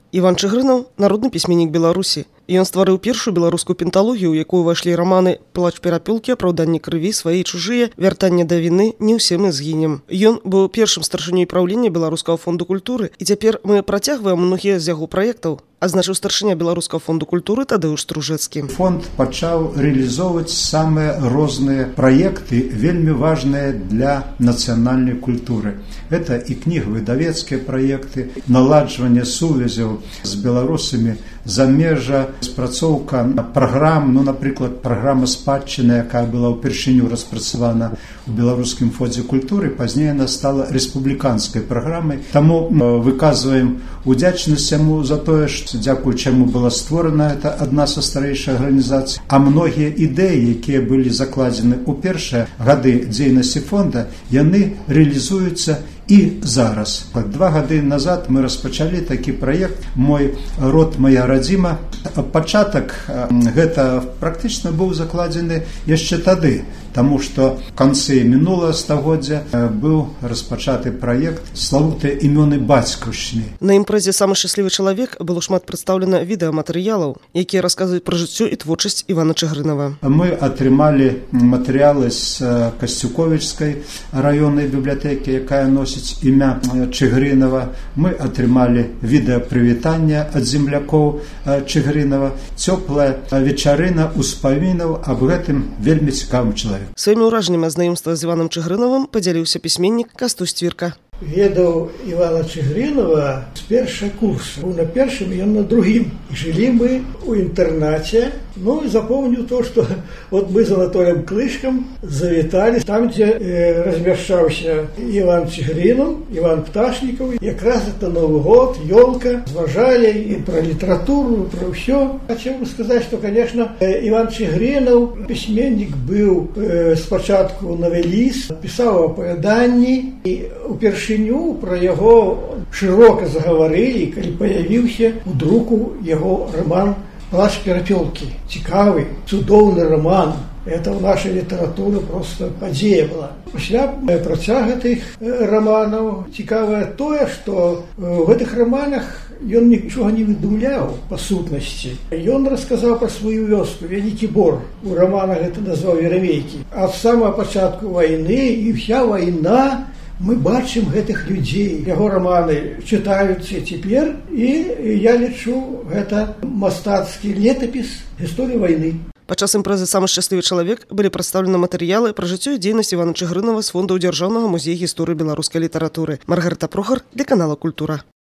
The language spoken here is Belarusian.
Іван Чыгрынаў – народны пісьменнік Беларусі. Ён стварыў першую беларускую пенталогію, у якую ўвайшлі раманы «Плач перапёлкі», «Апраўданне крыві», «Свае і чужыя», «Вяртанне да віны», «Не ўсе мы згінем». Ён быў першым старшынёй праўлення Беларускага фонду культуры, і цяпер мы працягваем многія з яго праектаў, азначыў старшыня Беларускага фонду культуры Тадеуш Стружэцкі. Фонд пачаў рэалізоўваць самыя розныя праекты, вельмі важныя для нацыянальнай культуры. Это і кнігавыдавецкія праекты, наладжванне сувязяў з беларусамі замежжа, спрацоўка праграм, напрыклад, праграма «Спадчына», якая была ўпершыню распрацавана у Беларускім фондзе культуры, пазней она стала рэспубліканскай праграмай. Таму выказваем удзячнасць яму за тое, што дзякуючы чаму была створана эта адна са старэйшых арганізацый. А многія ідэі, якія былі закладзены ў першыя гады дзейнасці фонда, яны рэалізуюцца і зараз. 2 гады назад мы распачалі такі праект «Мой род, моя радзіма». Пачатак гэта практычна быў закладзены яшчэ тады, таму што ў канцы мінулага стагоддзя быў распачаты праект «Славутыя імёны бацькаўшчыны». На імпрэзе «Самы шчаслівы чалавек» было шмат прадстаўлена відэаматэрыялаў, якія расказваюць пра жыццё і творчасць Івана Чыгрынава. Мы атрымалі матэрыялы з Касцюковічскай раённай бібліятэкі, якая носіць імя Чыгрынава. Мы атрымалі відэапрывітанне ад землякоў Чыгрынава. Цёплая вечарына успамінаў аб гэтым вельмі цікавым чалавеку. Сваімі ўражаннямі ад знаёмства з Іванам Чыгрынавым падзяліўся пісьменнік Кастусь Цвірка. Ведаў Івана Чыгрынава з першага курса. Быў на першым, ён на другім. І жылі мы у інтэрнаце. Ну, і запомню то, што вот мы з Анатолем Клышкам завіталі там, дзе размяшчаўся Іван Чыгрынаў, Іван Пташнікаў. Якраз это Новы год, ёлка. Зважалі і пра літаратуру, пра ўсё. Хачу сказаць, што, конечно, Іван Чыгрынаў, пісьменнік быў спачатку навеліст, пісаў апавяданні, і упершыню пра яго шырока загаварылі, калі паявіўся у друку яго раман «Плач перапёлкі». Цікавы, цудоўны раман. Это в нашей литературе просто падзея была. Пасля працяг гэтых романаў цікавае тое, што в гэтых романах ён нічога не выдумляў па сутнасці. Ён расказаў пра сваю вёску, Вялікі Бор. У романах гэта назваў Верамейкі. Ад самага пачатку вайны і вся вайна мы бачым гэтых людзей. Яго раманы чытаюцца цяпер, і я лічу, гэта мастацкі летапіс гісторыі вайны. Падчас імпрэзы «Самы шчаслівы чалавек» былі прадстаўлены матэрыялы пра жыццё і дзейнасць Івана Чыгрынава з фондаў Дзяржаўнага музея гісторыі беларускай літаратуры. Маргарыта Прохар для канала «Культура».